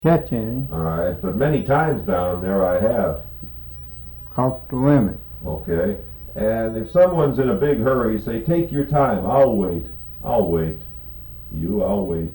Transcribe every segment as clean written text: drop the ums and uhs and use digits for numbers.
catch any. All right, but many times down there I have. Caught the limit. Okay, and if someone's in a big hurry, say, take your time, I'll wait. I'll wait. I'll wait.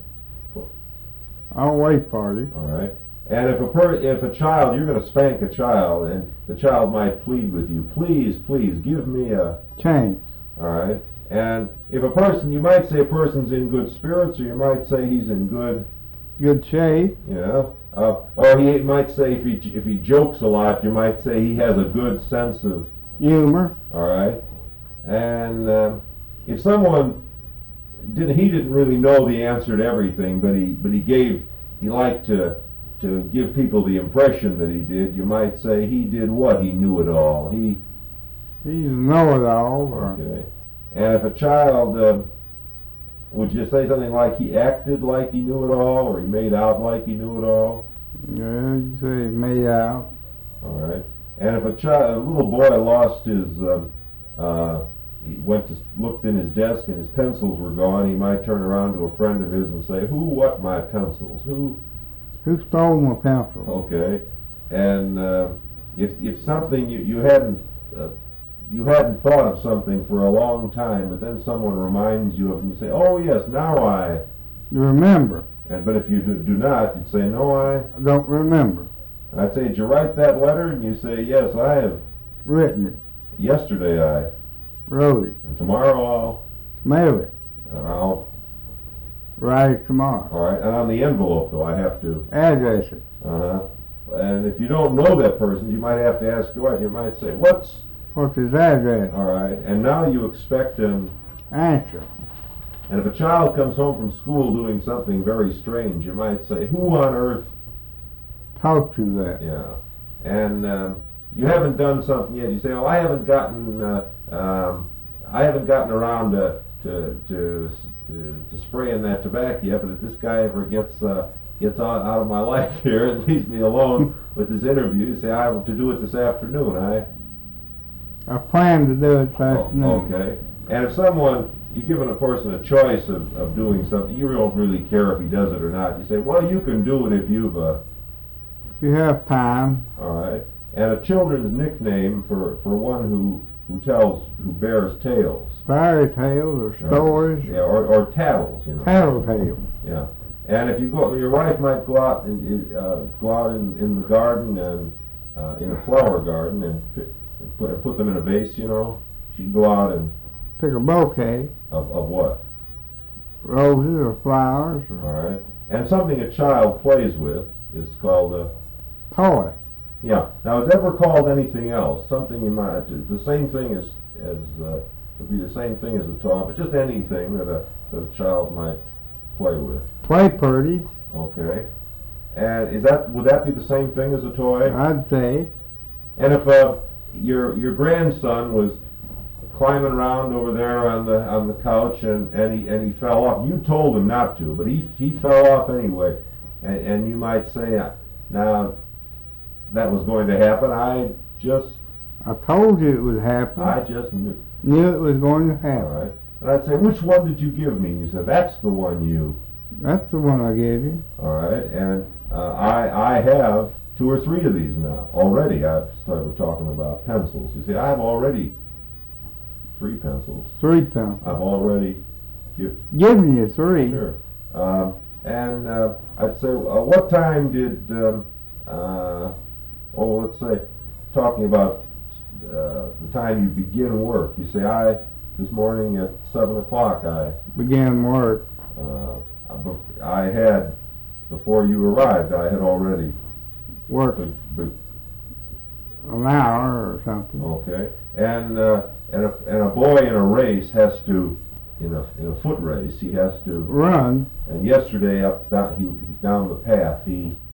I'll wait for you. All right. And if a child, you're going to spank a child, and the child might plead with you, please, please, give me a chance. All right. And if a person, you might say a person's in good spirits, or you might say he's in good shape. Or he might say if he jokes a lot, you might say he has a good sense of humor. All right. And if someone he didn't really know the answer to everything, but he liked to give people the impression that he did. You might say he did what? He knew it all. He's a know-it-all. Okay. And if a child, would you say something like he acted like he knew it all, or he made out like he knew it all? Yeah, you say he made out. All right. And if a little boy lost his, he looked in his desk and his pencils were gone, he might turn around to a friend of his and say, "Who? What? My pencils? Who stole my pencil?" Okay. And if something you hadn't thought of something for a long time, but then someone reminds you of it, and you say, "Oh yes, now I remember." But if you do not, you'd say, "No, I don't remember." And I'd say, "Did you write that letter?" And you say, "Yes, I have written it. Yesterday I wrote it. And tomorrow I'll mail it. And I'll write it tomorrow." All right. And on the envelope, though, I have to address it. And if you don't know that person, you might have to ask your wife. You might say, "What's his address?" All right. And now you expect an answer. And if a child comes home from school doing something very strange, you might say, "Who on earth taught you that?" Yeah. And you haven't done something yet. You say, "Oh, I haven't gotten around to spraying that tobacco yet. But if this guy ever gets out of my life here and leaves me alone with his interview, you say, I have to do it this afternoon. I plan to do it this afternoon." Okay. And if you've given a person a choice of doing something, you don't really care if he does it or not. You say, "Well, you can do it if you have time." All right. And a children's nickname for one who bears tales. Fairy tales or stories. Yeah, or tattles, Tattletale. Yeah. And if your wife might go out in the garden and in a flower garden and put them in a vase, she'd go out and pick a bouquet. Of what? Roses or flowers. All right. And something a child plays with is called a toy. Yeah. Now, it's ever called anything else? Something you might the same thing as would be the same thing as a toy, but just anything that a child might play with. Play parties. Okay. And would that be the same thing as a toy? I'd say. And if your grandson was climbing around over there on the couch and he fell off, you told him not to, but he fell off anyway, and you might say, now that was going to happen. I told you it would happen. I just knew it was going to happen. All right. And I'd say, which one did you give me? And you said, that's the one That's the one I gave you. All right. And I have 2 or 3 of these now already. I've started talking about pencils. You see, I have already 3 pencils. 3 pencils. I've already given you 3. Sure. And I'd say, what time did let's say, talking about the time you begin work. You say, this morning at 7 o'clock I began work. I had, before you arrived, I had already worked an hour or something. Okay. And a boy in a race has to, in a foot race, he has to run. And yesterday down the path, he